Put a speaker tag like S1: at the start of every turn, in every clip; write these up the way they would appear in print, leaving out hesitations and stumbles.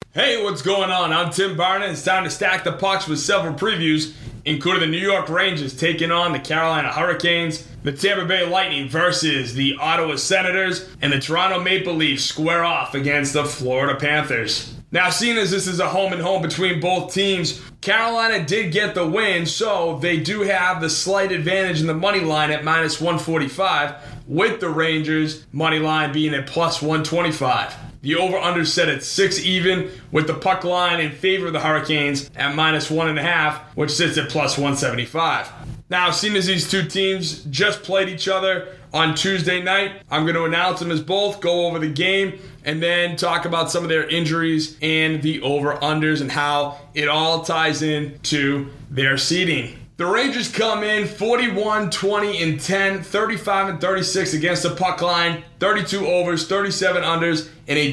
S1: Hey, what's going on? I'm Tim Barnett. It's time to stack the pucks with several previews, including the New York Rangers taking on the Carolina Hurricanes, the Tampa Bay Lightning versus the Ottawa Senators, and the Toronto Maple Leafs square off against the Florida Panthers. Now, seeing as this is a home-and-home between both teams, Carolina did get the win, so they do have the slight advantage in the money line at minus 145, with the Rangers money line being at plus 125. The over-under set at 6 even, with the puck line in favor of the Hurricanes at minus 1.5, which sits at plus 175. Now, seeing as these two teams just played each other on Tuesday night, I'm going to announce them as both, go over the game, and then talk about some of their injuries and the over-unders and how it all ties in to their seeding. The Rangers come in 41, 20, and 10, 35 and 36 against the puck line, 32 overs, 37 unders, and a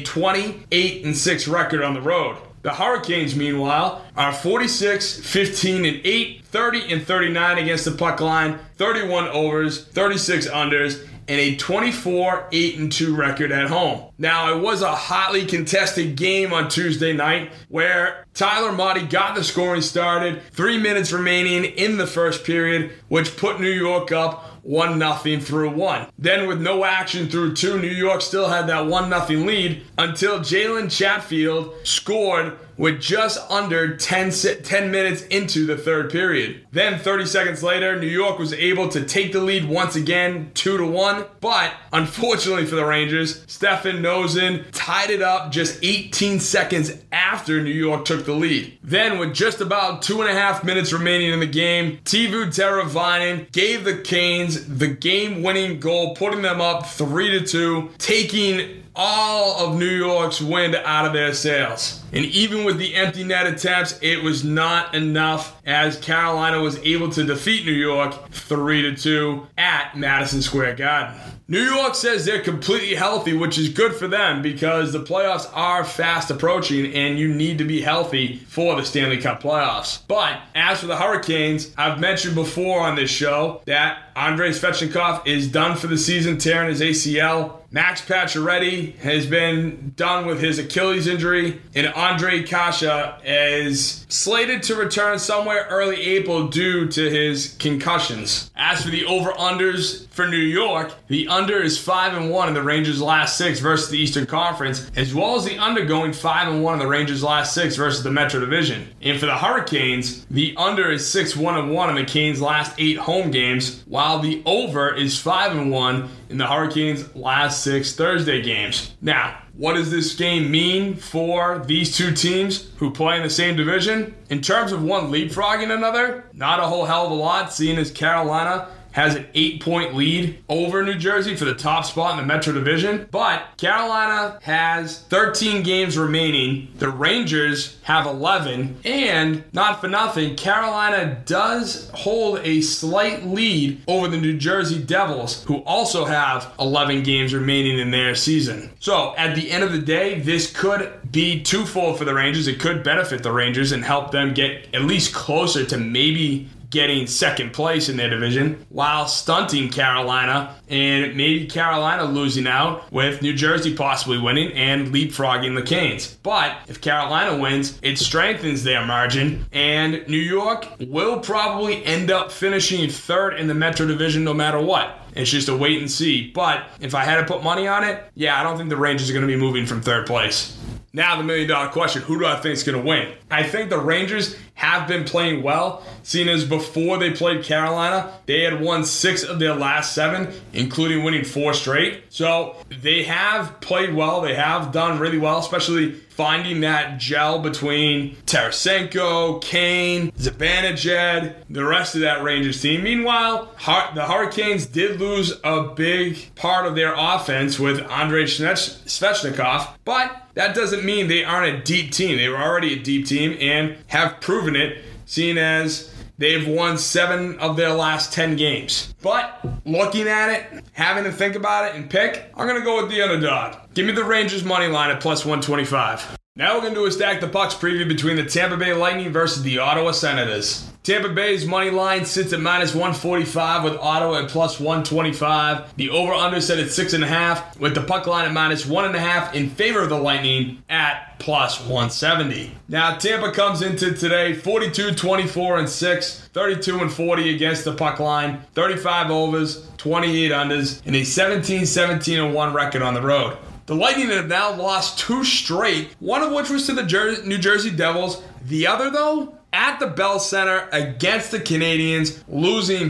S1: 28 and 6 record on the road. The Hurricanes, meanwhile, are 46, 15 and 8, 30 and 39 against the puck line, 31 overs, 36 unders, and a 24, 8 and 2 record at home. Now, it was a hotly contested game on Tuesday night where Tyler Motte got the scoring started, 3 minutes remaining in the first period, which put New York up 1-0 through 1. Then with no action through 2, New York still had that 1-0 lead until Jalen Chatfield scored with just under 10 minutes into the third period. Then 30 seconds later, New York was able to take the lead once again, 2-1. But unfortunately for the Rangers, Stefan Noesen tied it up just 18 seconds after New York took the lead. Then with just about 2.5 minutes remaining in the game, Teuvo Teravainen gave the Canes the game-winning goal, putting them up 3-2, taking all of New York's wind out of their sails. And even with the empty net attempts, it was not enough as Carolina was able to defeat New York 3-2 at Madison Square Garden. New York says they're completely healthy, which is good for them because the playoffs are fast approaching and you need to be healthy for the Stanley Cup playoffs. But as for the Hurricanes, I've mentioned before on this show that Andrei Svechnikov is done for the season, tearing his ACL. Max Pacioretty has been done with his Achilles injury, and Ondrej Kase is slated to return somewhere early April due to his concussions. As for the over-unders for New York, the under is 5-1 in the Rangers' last 6 versus the Eastern Conference, as well as the under going 5-1 in the Rangers' last 6 versus the Metro Division. And for the Hurricanes, the under is 6-1-1 in the Canes' last 8 home games, while the over is 5-1 in the Hurricanes' last 6 Thursday games. Now, what does this game mean for these two teams who play in the same division? In terms of one leapfrogging another, not a whole hell of a lot, seeing as Carolina has an 8-point lead over New Jersey for the top spot in the Metro Division. But Carolina has 13 games remaining. The Rangers have 11. And not for nothing, Carolina does hold a slight lead over the New Jersey Devils, who also have 11 games remaining in their season. So at the end of the day, this could be twofold for the Rangers. It could benefit the Rangers and help them get at least closer to maybe getting second place in their division, while stunting Carolina and maybe Carolina losing out with New Jersey possibly winning and leapfrogging the Canes. But if Carolina wins, it strengthens their margin, and New York will probably end up finishing third in the Metro Division no matter what. It's just a wait and see. But if I had to put money on it, I don't think the Rangers are going to be moving from third place. Now the $1 million question, who do I think is going to win? I think the Rangers have been playing well, seeing as before they played Carolina, they had won 6 of their last 7, including winning 4 straight. So they have played well. They have done really well, especially finding that gel between Tarasenko, Kane, Zibanejad, the rest of that Rangers team. Meanwhile, the Hurricanes did lose a big part of their offense with Andrei Svechnikov, but that doesn't mean they aren't a deep team. They were already a deep team and have proven it, seeing as they've won 7 of their last 10 games. But looking at it, having to think about it and pick, I'm going to go with the underdog. Give me the Rangers money line at plus 125. Now we're going to do a Stack the Pucks preview between the Tampa Bay Lightning versus the Ottawa Senators. Tampa Bay's money line sits at -145 with Ottawa at +125. The over-under set at 6.5 with the puck line at -1.5 in favor of the Lightning at +170. Now Tampa comes into today 42, 24, and 6, 32 and 40 against the puck line, 35 overs, 28 unders, and a 17, 17 and 1 record on the road. The Lightning have now lost 2 straight, one of which was to the New Jersey Devils. The other, though, at the Bell Center against the Canadiens, losing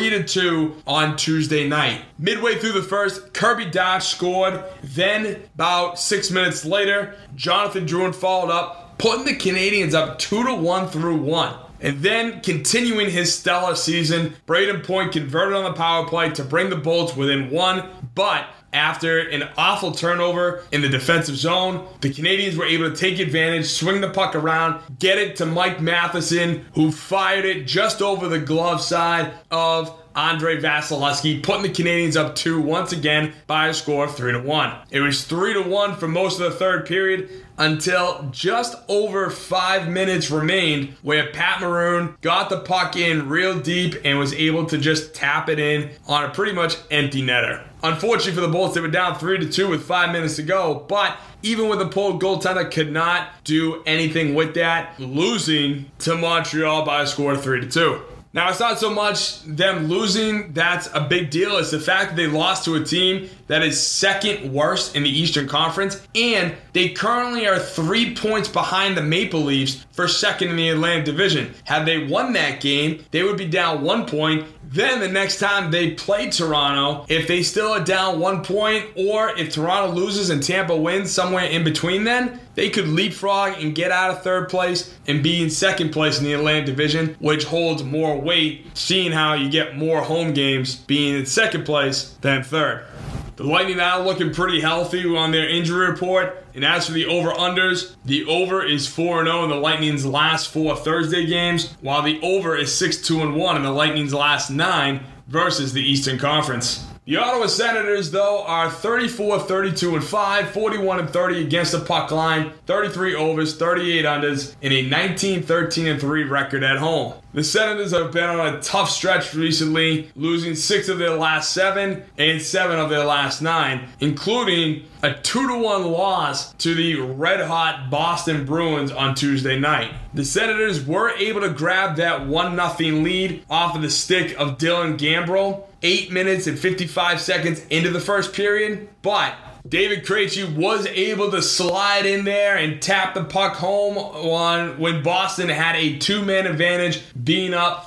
S1: 3-2 on Tuesday night. Midway through the first, Kirby Dach scored. Then, about 6 minutes later, Jonathan Drouin followed up, putting the Canadiens up 2-1 through 1. And then, continuing his stellar season, Braden Point converted on the power play to bring the Bolts within 1, but after an awful turnover in the defensive zone, the Canadiens were able to take advantage, swing the puck around, get it to Mike Matheson, who fired it just over the glove side of Andrei Vasilevskiy, putting the Canadiens up 2 once again by a score of 3-1. It was 3-1 for most of the third period until just over 5 minutes remained, where Pat Maroon got the puck in real deep and was able to just tap it in on a pretty much empty netter. Unfortunately for the Bolts, they were down 3-2 with 5 minutes to go, but even with the pulled goaltender, could not do anything with that, losing to Montreal by a score of 3-2. Now, it's not so much them losing that's a big deal. It's the fact that they lost to a team that is second worst in the Eastern Conference, and they currently are 3 points behind the Maple Leafs for second in the Atlantic Division. Had they won that game, they would be down 1 point. Then the next time they play Toronto, if they still are down 1 point, or if Toronto loses and Tampa wins somewhere in between then, they could leapfrog and get out of third place and be in second place in the Atlantic Division, which holds more weight, seeing how you get more home games being in second place than third. The Lightning now looking pretty healthy on their injury report. And as for the over-unders, the over is 4-0 in the Lightning's last 4 Thursday games, while the over is 6-2-1 in the Lightning's last 9 versus the Eastern Conference. The Ottawa Senators, though, are 34, 32 and 5, 41 and 30 against the puck line, 33 overs, 38 unders, and a 19, 13 and 3 record at home. The Senators have been on a tough stretch recently, losing 6 of their last 7 and 7 of their last 9, including a 2-1 loss to the red-hot Boston Bruins on Tuesday night. The Senators were able to grab that 1-0 lead off of the stick of Dylan Gambrell 8 minutes and 55 seconds into the first period, but David Krejci was able to slide in there and tap the puck home when Boston had a 2-man advantage, being up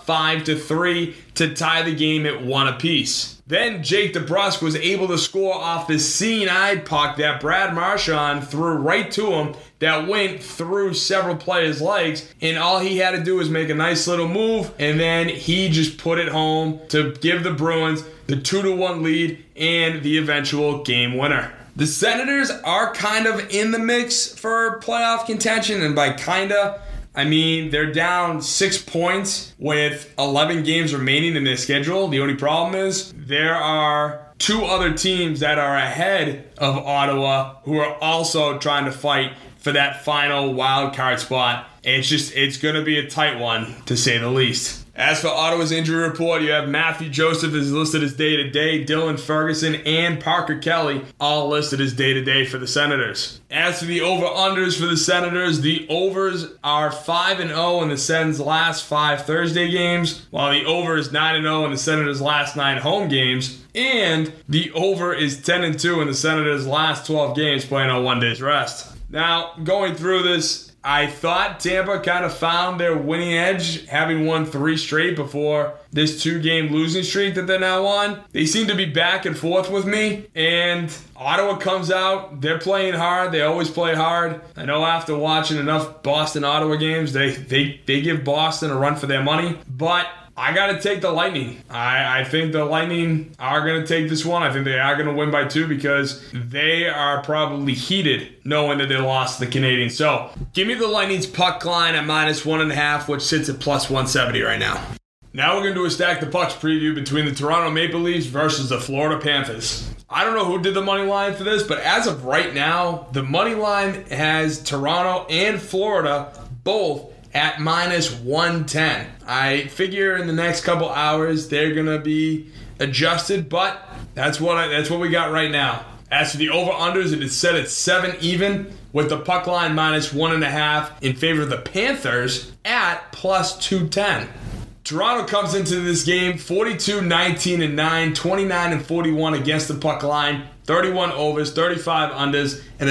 S1: 5-3 to tie the game at 1 apiece. Then Jake DeBrusk was able to score off the seeing-eyed puck that Brad Marchand threw right to him that went through several players' legs, and all he had to do was make a nice little move, and then he just put it home to give the Bruins the 2-1 lead and the eventual game winner. The Senators are kind of in the mix for playoff contention, and by kinda, I mean they're down 6 points with 11 games remaining in their schedule. The only problem is there are 2 other teams that are ahead of Ottawa who are also trying to fight for that final wild card spot. And it's going to be a tight one, to say the least. As for Ottawa's injury report, you have Matthew Joseph is listed as day-to-day, Dylan Ferguson and Parker Kelly all listed as day-to-day for the Senators. As for the over-unders for the Senators, the overs are 5-0 in the Sens' last 5 Thursday games, while the over is 9-0 in the Senators' last 9 home games, and the over is 10-2 in the Senators' last 12 games playing on 1 day's rest. Now, going through this, I thought Tampa kind of found their winning edge, having won 3 straight before this 2-game losing streak that they're now on. They seem to be back and forth with me, and Ottawa comes out. They're playing hard. They always play hard. I know after watching enough Boston-Ottawa games, they give Boston a run for their money, but I got to take the Lightning. I think the Lightning are going to take this one. I think they are going to win by 2 because they are probably heated knowing that they lost the Canadiens. So give me the Lightning's puck line at -1.5, which sits at +170 right now. Now we're going to do a Stack the Pucks preview between the Toronto Maple Leafs versus the Florida Panthers. I don't know who did the money line for this, but as of right now, the money line has Toronto and Florida both at minus 110. I figure in the next couple hours they're going to be adjusted, but that's what we got right now. As for the over-unders, it is set at 7 even, with the puck line minus 1.5 in favor of the Panthers at plus 210. Toronto comes into this game 42-19-9, 29-41 against the puck line, 31 overs, 35 unders, and a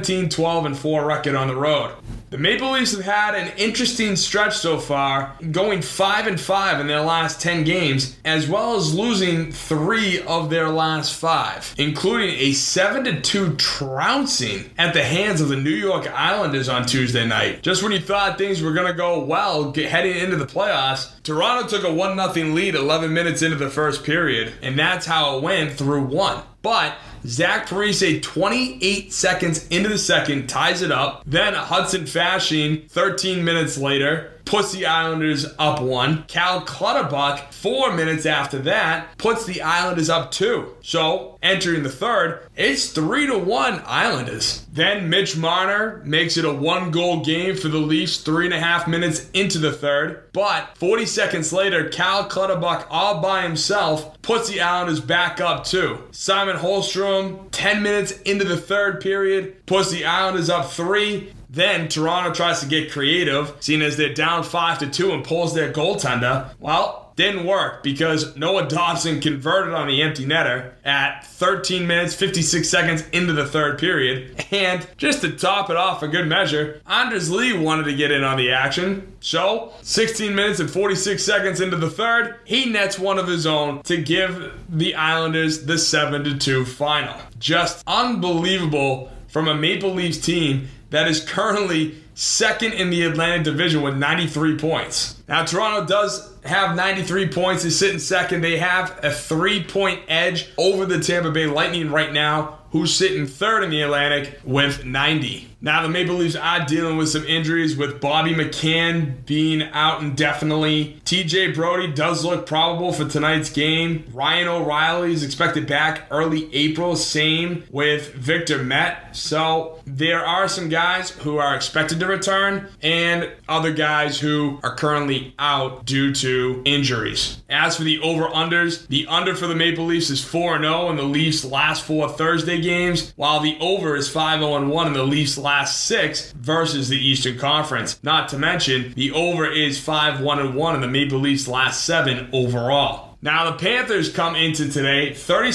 S1: 17-12-4 record on the road. The Maple Leafs have had an interesting stretch so far, going 5-5 in their last 10 games, as well as losing 3 of their last 5, including a 7-2 trouncing at the hands of the New York Islanders on Tuesday night. Just when you thought things were going to go well heading into the playoffs, Toronto took a 1-0 lead 11 minutes into the first period, and that's how it went through 1. But Zach Parise, 28 seconds into the second, ties it up. Then Hudson Fasching, 13 minutes later, puts the Islanders up 1. Cal Clutterbuck, 4 minutes after that, puts the Islanders up 2. So, entering the third, it's 3-1 Islanders. Then Mitch Marner makes it a 1-goal game for the Leafs 3.5 minutes into the third. But 40 seconds later, Cal Clutterbuck all by himself puts the Islanders back up 2. Simon Holmstrom, 10 minutes into the third period, puts the Islanders up 3. Then Toronto tries to get creative, seeing as they're down 5-2 and pulls their goaltender. Well, didn't work because Noah Dobson converted on the empty netter at 13 minutes, 56 seconds into the third period. And just to top it off for good measure, Anders Lee wanted to get in on the action. So, 16 minutes and 46 seconds into the third, he nets one of his own to give the Islanders the 7-2 final. Just unbelievable from a Maple Leafs team that is currently second in the Atlantic Division with 93 points. Now, Toronto does have 93 points. They sit in second. They have a 3-point edge over the Tampa Bay Lightning right now, who's sitting third in the Atlantic with 90. Now, the Maple Leafs are dealing with some injuries, with Bobby McCann being out indefinitely. TJ Brody does look probable for tonight's game. Ryan O'Reilly is expected back early April. Same with Victor Met. So there are some guys who are expected to return and other guys who are currently out due to injuries. As for the over-unders, the under for the Maple Leafs is 4-0 in the Leafs' last 4 Thursday games, while the over is 5-1 in the Leafs' last 6 versus the Eastern Conference. Not to mention, the over is 5-1 in the Maple Leafs' last 7 overall. Now, the Panthers come into today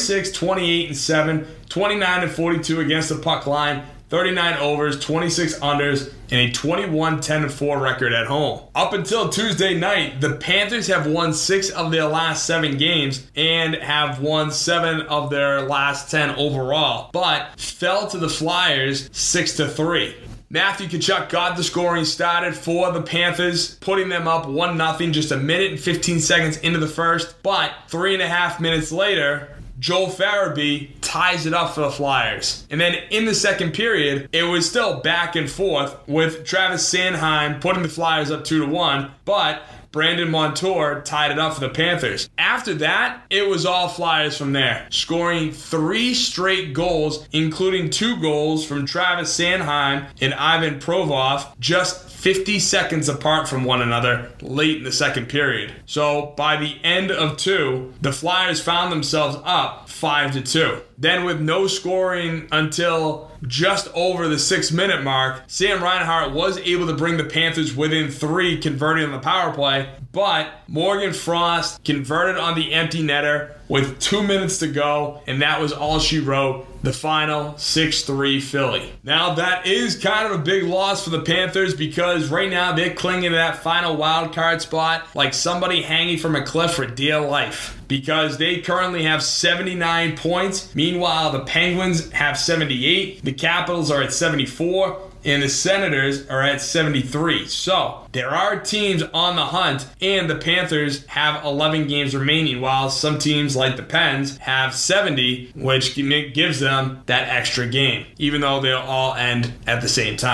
S1: 36-28-7, 29-42 against the puck line, 39 overs, 26 unders, and a 21-10-4 record at home. Up until Tuesday night, the Panthers have won 6 of their last 7 games and have won 7 of their last 10 overall, but fell to the Flyers 6-3. Matthew Tkachuk got the scoring started for the Panthers, putting them up 1-0 just a minute and 15 seconds into the first, but 3.5 minutes later, Joel Farabee ties it up for the Flyers. And then in the second period, it was still back and forth with Travis Sanheim putting the Flyers up 2-1, but Brandon Montour tied it up for the Panthers. After that, it was all Flyers from there, scoring 3 straight goals, including 2 goals from Travis Sanheim and Ivan Provorov, just 50 seconds apart from one another late in the second period. So by the end of 2, the Flyers found themselves up 5-2. Then with no scoring until just over the 6-minute mark, Sam Reinhart was able to bring the Panthers within 3, converting on the power play, but Morgan Frost converted on the empty netter with 2 minutes to go, and that was all she wrote. The final 6-3 Philly. Now that is kind of a big loss for the Panthers because right now they're clinging to that final wild card spot like somebody hanging from a cliff for dear life, because they currently have 79 points. Meanwhile, the Penguins have 78, the Capitals are at 74, and the Senators are at 73. So there are teams on the hunt, and the Panthers have 11 games remaining, while some teams like the Pens have 70, which gives them that extra game, even though they'll all end at the same time.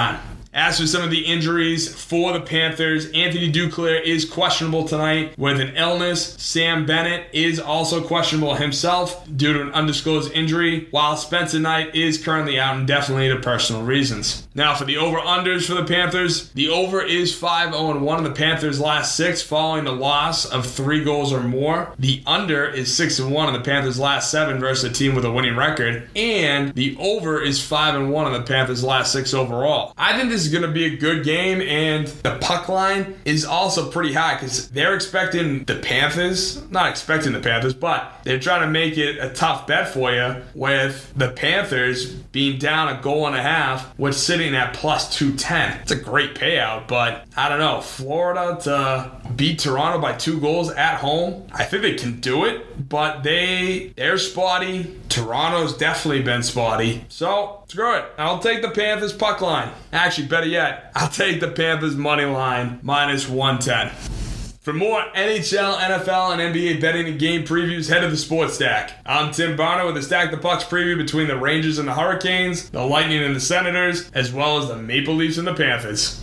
S1: As for some of the injuries for the Panthers, Anthony Duclair is questionable tonight with an illness. Sam Bennett is also questionable himself due to an undisclosed injury, while Spencer Knight is currently out indefinitely to personal reasons. Now for the over-unders for the Panthers, the over is 5-0-1 in the Panthers' last 6 following the loss of 3 goals or more. The under is 6-1 in the Panthers' last 7 versus a team with a winning record, and the over is 5-1 in the Panthers' last 6 overall. I think this is going to be a good game, and the puck line is also pretty high because they're expecting the Panthers, not expecting the Panthers, but they're trying to make it a tough bet for you with the Panthers being down a goal and a half, which sitting at plus 210. It's a great payout, but I don't know. Florida to beat Toronto by 2 goals at home, I think they can do it, but they're spotty. Toronto's definitely been spotty. So, screw it. I'll take the Panthers puck line. Actually, better yet, I'll take the Panthers money line minus 110. For more NHL, NFL, and NBA betting and game previews, head to the Sports Stack. I'm Tim Barner with the Stack the Pucks preview between the Rangers and the Hurricanes, the Lightning and the Senators, as well as the Maple Leafs and the Panthers.